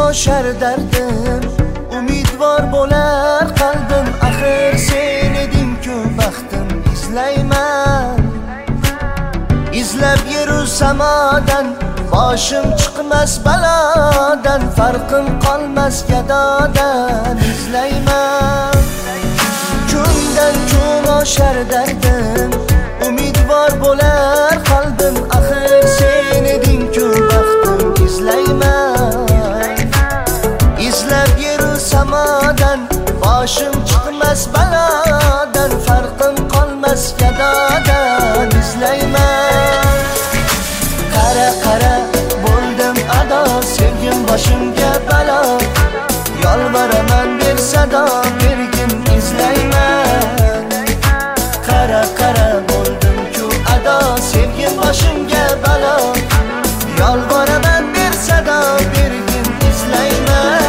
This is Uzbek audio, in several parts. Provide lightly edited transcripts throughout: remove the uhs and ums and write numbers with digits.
yoshar dardim, umidvor bo'lar qalbim. Axir sen eding-ku baxtim, izlayman. Izlab yeru samodan, boshim chiqmas balodan, farqim qolmas gadodan. Izlayman. Kundan kun oshar dardim, umidvor bo'lar qalbim. Axir sen eding-ku baxtim, izlayman. Izlab yeru samodan, boshim chiqmas balodan, farqim qolmas gadodan. Izlayman. Qara qara bo'ldim ado, sevgim boshimga balo. Yolvoraman bir sado, bergin izlayman. Qara qara bo'ldim-ku ado, sevgim boshimga balo. Yolvoraman bir sado, bergin izlayman.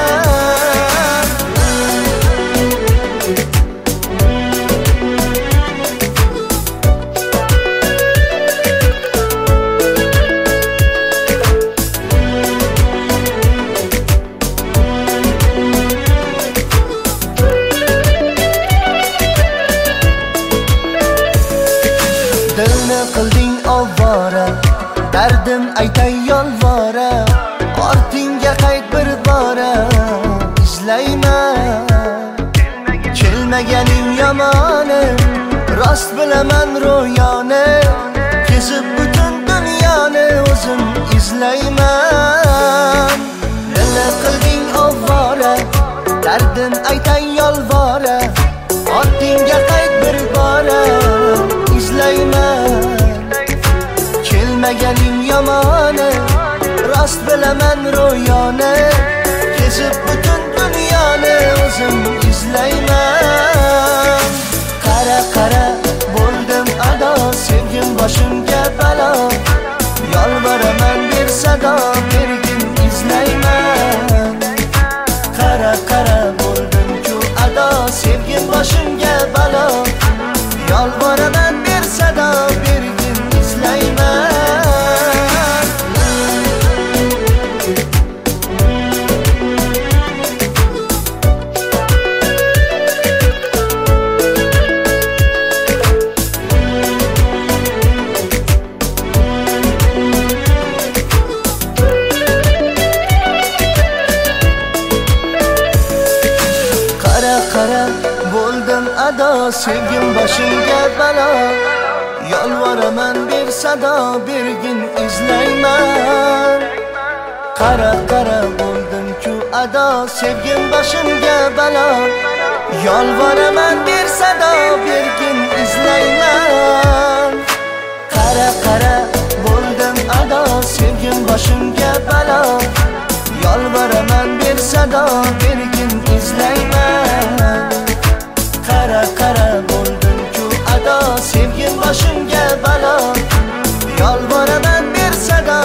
Dilni qilding ovvora, dardim aytay yolvora. Ortingga qayt bir bora, izlayman. Kelmaganing yomoni, rost bilaman ro'yoni. Kezib butun dunyoni o'zim izlayman. Dilni qilding ovvora, dardim aytay yolvora. Ortingga qayt bir bora, izlayman. Kelmaganing yomoni, rost bilaman ro'yoni. Kezib butun dunyoni o'zim izlayman. Qara qara bo'ldim ado, sevgim boshimga balo. Yolvoraman bir sado, bergin izlayman. Qara qara bo'ldim-ku ado, sevgim boshimga balo. Yolvoraman bir sado, bergin izlayman. Qara qara bo'ldim ado, sevgim boshimga balo. Yolvoraman bir sado, bergin izlayman. Qara qara bo'ldim-ku ado, sevgim boshimga balo. Yolvoraman bir sado, bergin izlayman. Qara qara bo'ldim ado, sevgim boshimga balo. Yolvoraman bir sado, bergin izlayman. Qara qara bo'ldim-ku ado, sevgim boshimga balo. Yolvoraman bir sado,